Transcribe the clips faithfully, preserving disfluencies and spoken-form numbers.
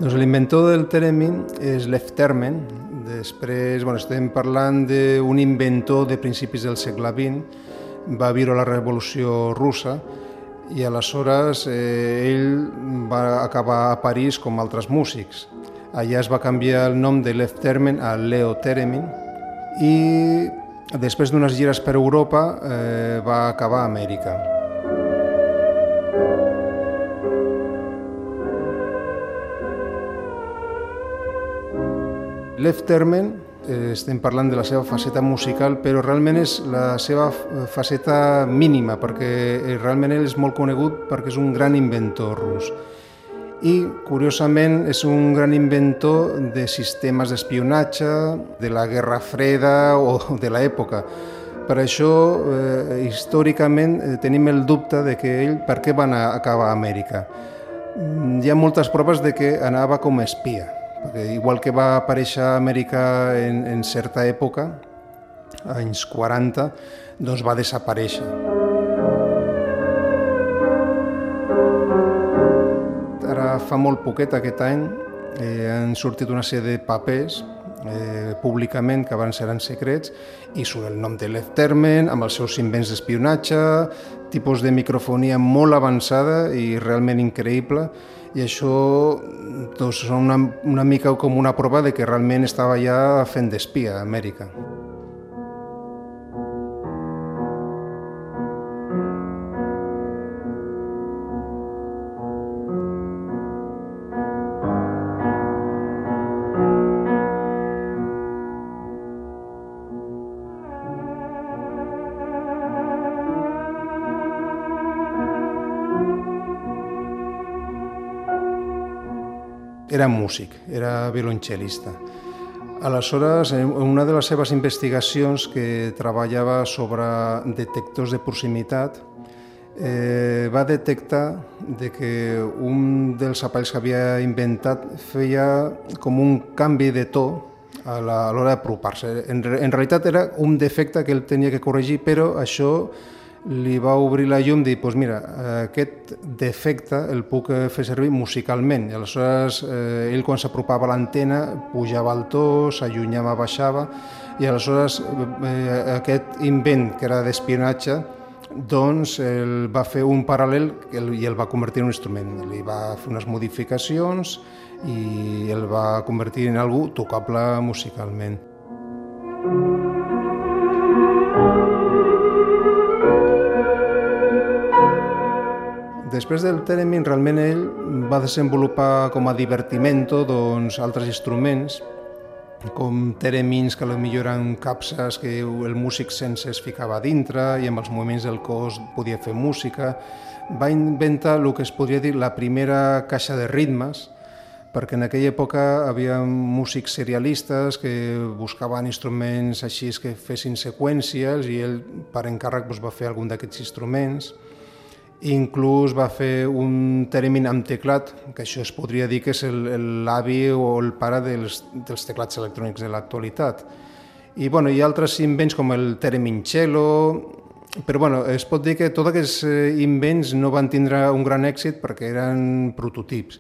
Doncs l'inventor del theremin és Lev Termen. Després, bueno, estem parlant d'un inventor de principis del segle vint, va viure la Revolució Russa i aleshores eh, ell va acabar a París com altres músics. Allà es va canviar el nom de Lev Termen a Leo Theremin i després d'unes gires per Europa eh, va acabar a Amèrica. Lev Termen, eh, estem parlant de la seva faceta musical, però realment és la seva faceta mínima, perquè realment ell és molt conegut perquè és un gran inventor rus. I, curiosament, és un gran inventor de sistemes d'espionatge, de la Guerra Freda o de l'època. Per això, eh, històricament, eh, tenim el dubte de que ell per què va anar a acabar a Amèrica. Hi ha moltes proves de que anava com a espia, perquè igual que va aparèixer a Amèrica en, en certa època, anys quaranta, doncs va desaparèixer. Ara fa molt poquet, aquest any, eh, han sortit una sèrie de papers eh, públicament que abans eren secrets i surt el nom de Lev Termen amb els seus invents d'espionatge, tipus de microfonia molt avançada i realment increïble, i això doncs, és una, una mica com una prova de que realment estava ja fent d'espia a Amèrica. Era músic, era violoncel·lista. Aleshores, en una de les seves investigacions, que treballava sobre detectors de proximitat, eh, va detectar de que un dels aparells que havia inventat feia com un canvi de to a l'hora d'apropar-se. En, en realitat era un defecte que ell tenia que corregir, però això li va obrir la llum i dir, doncs mira, aquest defecte el puc fer servir musicalment. I aleshores eh, ell quan s'apropava a l'antena pujava el to, s'allunyava, baixava, i aleshores eh, aquest invent que era d'espionatge doncs el va fer un paral·lel i el va convertir en un instrument. Li va fer unes modificacions i el va convertir en algú tocable musicalment. Després del theremin, realment ell va desenvolupar com a divertimento doncs, altres instruments, com theremins que potser eren capses que el músic sense es ficava dintre i amb els moviments del cos podia fer música. Va inventar el que es podria dir la primera caixa de ritmes, perquè en aquella època havia músics serialistes que buscaven instruments així que fessin seqüències i ell per encàrrec doncs, va fer algun d'aquests instruments. Inclús va fer un theremin amb teclat, que això es podria dir que és l'avi o el pare dels, dels teclats electrònics de l'actualitat. I bueno, hi ha altres invents com el theremin cello, però bueno, es pot dir que tots aquests invents no van tindre un gran èxit perquè eren prototips.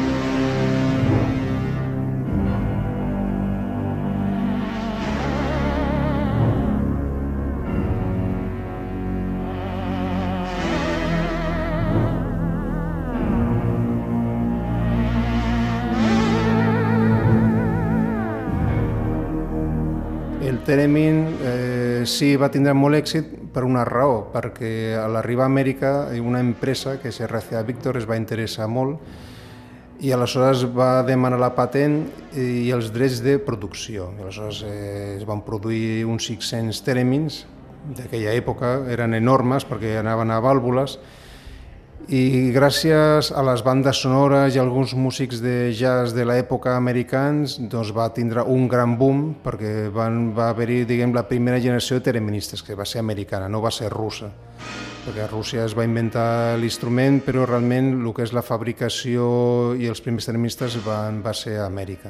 El theremin eh, sí va tindre molt èxit per una raó, perquè a l'arribar a Amèrica una empresa, que és R C A Victor, es va interessar molt i aleshores va demanar la patent i els drets de producció. I aleshores eh, es van produir uns cinc-cents theremins d'aquella època, eren enormes perquè anaven a vàlvules, i gràcies a les bandes sonores i alguns músics de jazz de l'època americans doncs va tindre un gran boom perquè van, va haver-hi diguem, la primera generació de thereministes, que va ser americana, no va ser russa, perquè a Rússia es va inventar l'instrument, però realment el que és la fabricació i els primers thereministes van, va ser a Amèrica.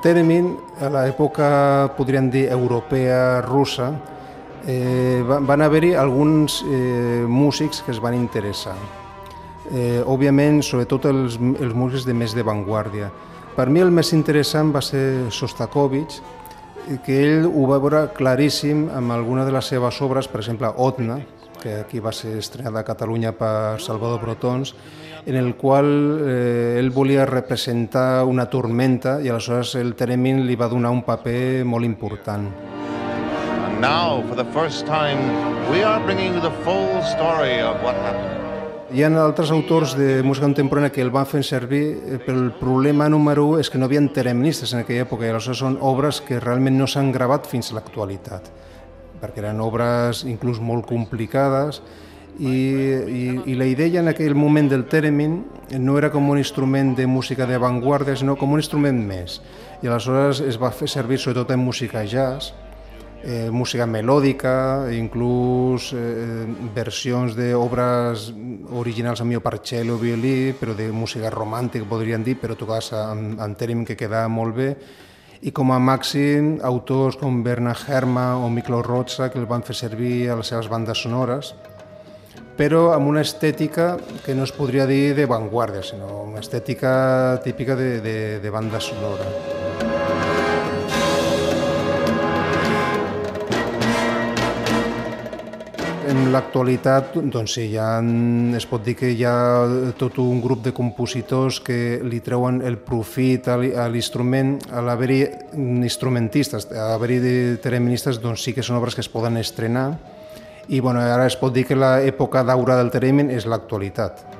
Theremin, a l'època, podríem dir, europea, russa, eh, van haver-hi alguns eh, músics que es van interessar. Eh, òbviament, sobretot els, els músics de més d'avantguàrdia. Per mi el més interessant va ser Shostakovich, que ell ho va veure claríssim amb alguna de les seves obres, per exemple, Otna, que aquí va ser estrenada a Catalunya per Salvador Brotons, en el qual eh, ell volia representar una tormenta i aleshores el Theremin li va donar un paper molt important. And now, for the first time, we are bringing you the full story of what happened. Hi ha altres autors de música contemporània que el van fer servir, però el problema número un és que no hi havia tereministes en aquella època i aleshores són obres que realment no s'han gravat fins a l'actualitat, perquè eren obres inclús molt complicades i, i, i la idea en aquell moment del Theremin no era com un instrument de música d'avantguarda, sinó com un instrument més. I aleshores es va fer servir sobretot en música jazz, Eh, música melòdica, inclús eh, versions d'obres originals amb violoncello o violí, però de música romàntica, podríem dir, però tocades amb, amb Theremin, que quedava molt bé. I com a màxim, autors com Bernard Herrmann o Miklos Rozsa, que el van fer servir a les seves bandes sonores, però amb una estètica que no es podria dir d'avantguarda, sinó una estètica típica de, de, de banda sonora. En l'actualitat, doncs sí, ha, es pot dir que hi ha tot un grup de compositors que li treuen el profit a l'instrument. A l'haver-hi instrumentistes, a l'haver-hi tereministes, doncs sí que són obres que es poden estrenar. I bueno, ara es pot dir que l'època daurada del Theremin és l'actualitat.